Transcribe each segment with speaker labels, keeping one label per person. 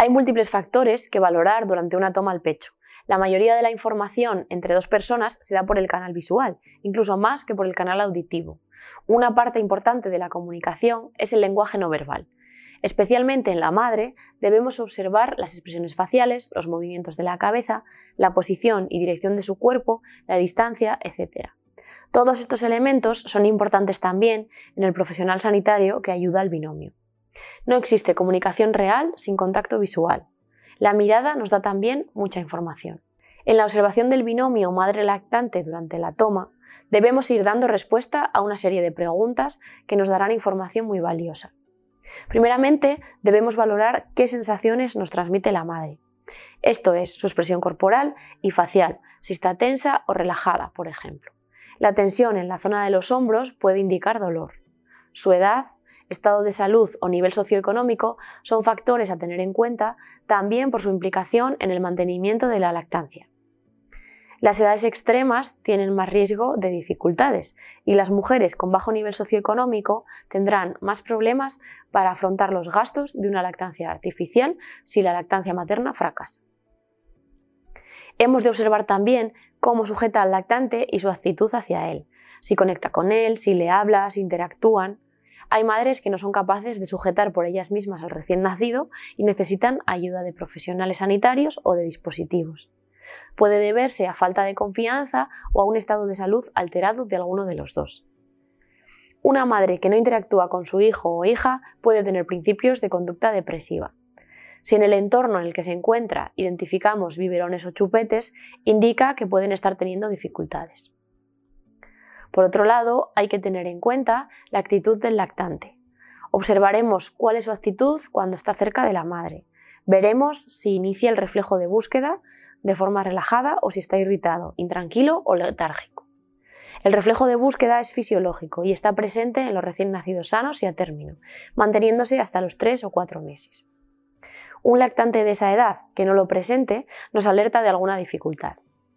Speaker 1: Hay múltiples factores que valorar durante una toma al pecho. La mayoría de la información entre dos personas se da por el canal visual, incluso más que por el canal auditivo. Una parte importante de la comunicación es el lenguaje no verbal. Especialmente en la madre, debemos observar las expresiones faciales, los movimientos de la cabeza, la posición y dirección de su cuerpo, la distancia, etc. Todos estos elementos son importantes también en el profesional sanitario que ayuda al binomio. No existe comunicación real sin contacto visual. La mirada nos da también mucha información. En la observación del binomio madre-lactante durante la toma, debemos ir dando respuesta a una serie de preguntas que nos darán información muy valiosa. Primeramente, debemos valorar qué sensaciones nos transmite la madre. Esto es, su expresión corporal y facial, si está tensa o relajada, por ejemplo. La tensión en la zona de los hombros puede indicar dolor. Su edad, estado de salud o nivel socioeconómico son factores a tener en cuenta también por su implicación en el mantenimiento de la lactancia. Las edades extremas tienen más riesgo de dificultades y las mujeres con bajo nivel socioeconómico tendrán más problemas para afrontar los gastos de una lactancia artificial si la lactancia materna fracasa. Hemos de observar también cómo sujeta al lactante y su actitud hacia él, si conecta con él, si le habla, si interactúan. Hay madres que no son capaces de sujetar por ellas mismas al recién nacido y necesitan ayuda de profesionales sanitarios o de dispositivos. Puede deberse a falta de confianza o a un estado de salud alterado de alguno de los dos. Una madre que no interactúa con su hijo o hija puede tener principios de conducta depresiva. Si en el entorno en el que se encuentra identificamos biberones o chupetes, indica que pueden estar teniendo dificultades. Por otro lado, hay que tener en cuenta la actitud del lactante. Observaremos cuál es su actitud cuando está cerca de la madre. Veremos si inicia el reflejo de búsqueda de forma relajada o si está irritado, intranquilo o letárgico. El reflejo de búsqueda es fisiológico y está presente en los recién nacidos sanos y a término, manteniéndose hasta los 3 o 4 meses. Un lactante de esa edad que no lo presente nos alerta de alguna dificultad.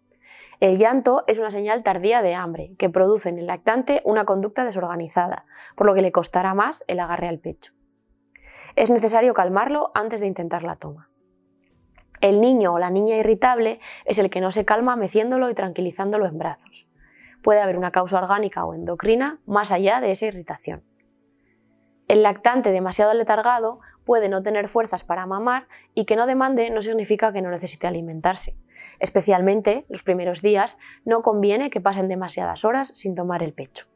Speaker 1: El llanto es una señal tardía de hambre que produce en el lactante una conducta desorganizada, por lo que le costará más el agarre al pecho. Es necesario calmarlo antes de intentar la toma. El niño o la niña irritable es el que no se calma meciéndolo y tranquilizándolo en brazos. Puede haber una causa orgánica o endocrina más allá de esa irritación. El lactante demasiado letargado puede no tener fuerzas para mamar y que no demande no significa que no necesite alimentarse. Especialmente los primeros días no conviene que pasen demasiadas horas sin tomar el pecho.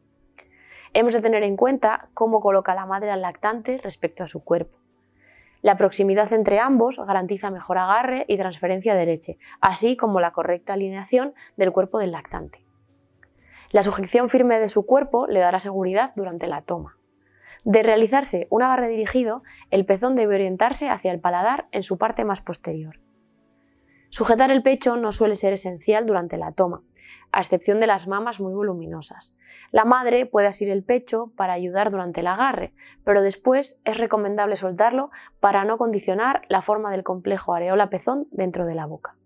Speaker 1: Hemos de tener en cuenta cómo coloca la madre al lactante respecto a su cuerpo. La proximidad entre ambos garantiza mejor agarre y transferencia de leche, así como la correcta alineación del cuerpo del lactante. La sujeción firme de su cuerpo le dará seguridad durante la toma. De realizarse un agarre dirigido, el pezón debe orientarse hacia el paladar en su parte más posterior. Sujetar el pecho no suele ser esencial durante la toma, a excepción de las mamas muy voluminosas. La madre puede asir el pecho para ayudar durante el agarre, pero después es recomendable soltarlo para no condicionar la forma del complejo areola-pezón dentro de la boca.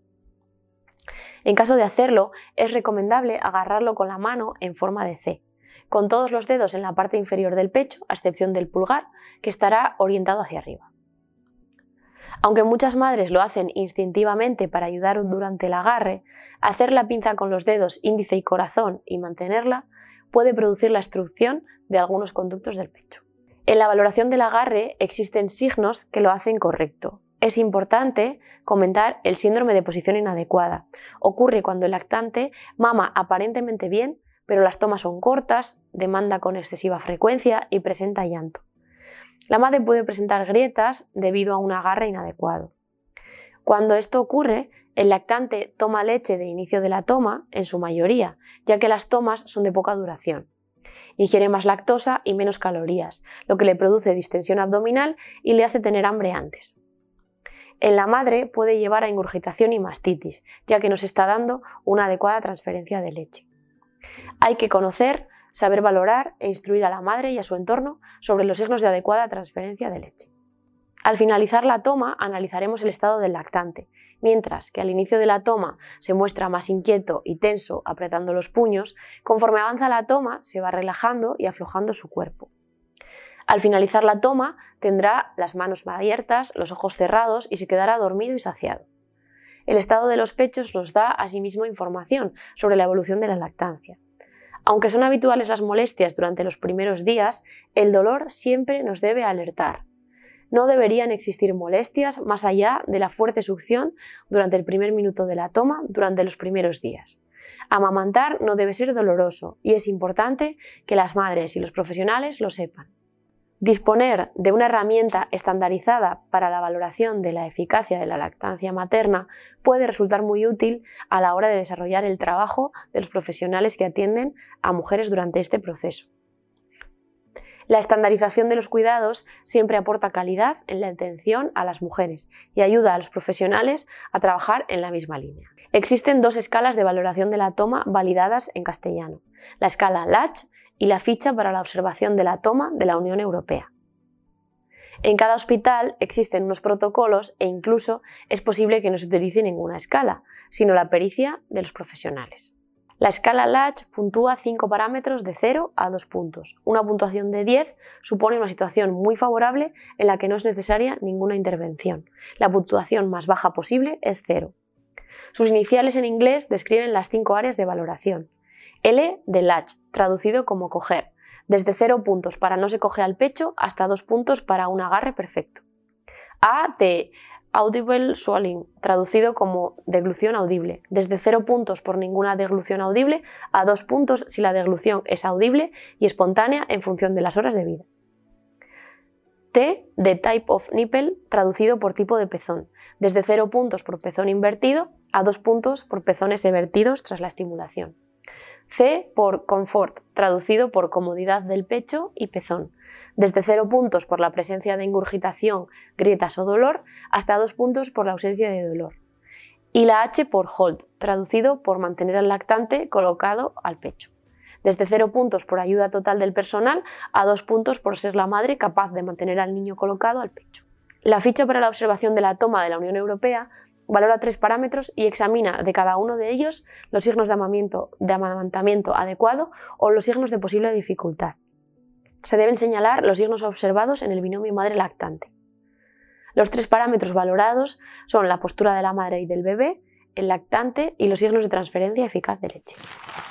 Speaker 1: En caso de hacerlo, es recomendable agarrarlo con la mano en forma de C, con todos los dedos en la parte inferior del pecho, a excepción del pulgar, que estará orientado hacia arriba. Aunque muchas madres lo hacen instintivamente para ayudar durante el agarre, hacer la pinza con los dedos índice y corazón y mantenerla puede producir la obstrucción de algunos conductos del pecho. En la valoración del agarre existen signos que lo hacen correcto. Es importante comentar el síndrome de posición inadecuada. Ocurre cuando el lactante mama aparentemente bien, pero las tomas son cortas, demanda con excesiva frecuencia y presenta llanto. La madre puede presentar grietas debido a un agarre inadecuado. Cuando esto ocurre, el lactante toma leche de inicio de la toma, en su mayoría, ya que las tomas son de poca duración. Ingiere más lactosa y menos calorías, lo que le produce distensión abdominal y le hace tener hambre antes. En la madre puede llevar a ingurgitación y mastitis, ya que no se está dando una adecuada transferencia de leche. Hay que conocer, saber valorar e instruir a la madre y a su entorno sobre los signos de adecuada transferencia de leche. Al finalizar la toma, analizaremos el estado del lactante, mientras que al inicio de la toma se muestra más inquieto y tenso apretando los puños, conforme avanza la toma se va relajando y aflojando su cuerpo. Al finalizar la toma, tendrá las manos abiertas, los ojos cerrados y se quedará dormido y saciado. El estado de los pechos nos da asimismo información sobre la evolución de la lactancia. Aunque son habituales las molestias durante los primeros días, el dolor siempre nos debe alertar. No deberían existir molestias más allá de la fuerte succión durante el primer minuto de la toma durante los primeros días. Amamantar no debe ser doloroso y es importante que las madres y los profesionales lo sepan. Disponer de una herramienta estandarizada para la valoración de la eficacia de la lactancia materna puede resultar muy útil a la hora de desarrollar el trabajo de los profesionales que atienden a mujeres durante este proceso. La estandarización de los cuidados siempre aporta calidad en la atención a las mujeres y ayuda a los profesionales a trabajar en la misma línea. Existen 2 escalas de valoración de la toma validadas en castellano: la escala Latch y la ficha para la observación de la toma de la Unión Europea. En cada hospital existen unos protocolos e incluso es posible que no se utilice ninguna escala, sino la pericia de los profesionales. La escala Latch puntúa 5 parámetros de 0 a 2 puntos. Una puntuación de 10 supone una situación muy favorable en la que no es necesaria ninguna intervención. La puntuación más baja posible es 0. Sus iniciales en inglés describen las 5 áreas de valoración. L de Latch, traducido como coger, desde 0 puntos para no se coge al pecho hasta 2 puntos para un agarre perfecto. A de Audible Swallowing, traducido como deglución audible, desde 0 puntos por ninguna deglución audible a 2 puntos si la deglución es audible y espontánea en función de las horas de vida. T de Type of Nipple, traducido por tipo de pezón, desde 0 puntos por pezón invertido a 2 puntos por pezones evertidos tras la estimulación. C por Comfort, traducido por comodidad del pecho y pezón, desde 0 puntos por la presencia de ingurgitación, grietas o dolor, hasta 2 puntos por la ausencia de dolor. Y la H por Hold, traducido por mantener al lactante colocado al pecho, desde 0 puntos por ayuda total del personal a 2 puntos por ser la madre capaz de mantener al niño colocado al pecho. La ficha para la observación de la toma de la Unión Europea valora 3 parámetros y examina de cada uno de ellos los signos de amamantamiento adecuado o los signos de posible dificultad. Se deben señalar los signos observados en el binomio madre-lactante. Los 3 parámetros valorados son la postura de la madre y del bebé, el lactante y los signos de transferencia eficaz de leche.